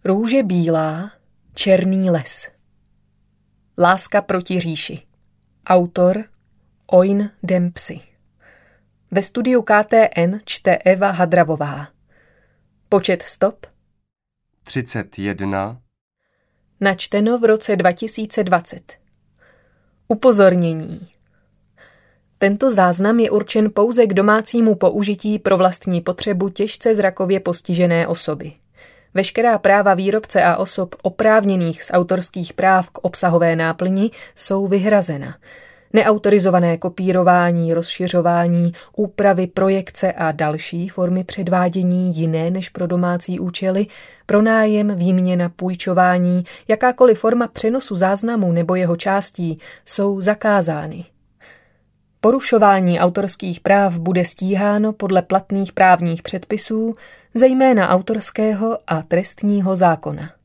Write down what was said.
Růže bílá, černý les. Láska proti říši. Autor Oin Dempsey. Ve studiu KTN čte Eva Hadravová. Počet stop 31. Načteno v roce 2020. Upozornění. Tento záznam je určen pouze k domácímu použití pro vlastní potřebu těžce zrakově postižené osoby. Veškerá práva výrobce a osob oprávněných z autorských práv k obsahové náplni jsou vyhrazena. Neautorizované kopírování, rozšiřování, úpravy, projekce a další formy předvádění jiné než pro domácí účely, pronájem, výměna, půjčování, jakákoliv forma přenosu záznamu nebo jeho částí jsou zakázány. Porušování autorských práv bude stíháno podle platných právních předpisů, zejména autorského a trestního zákona.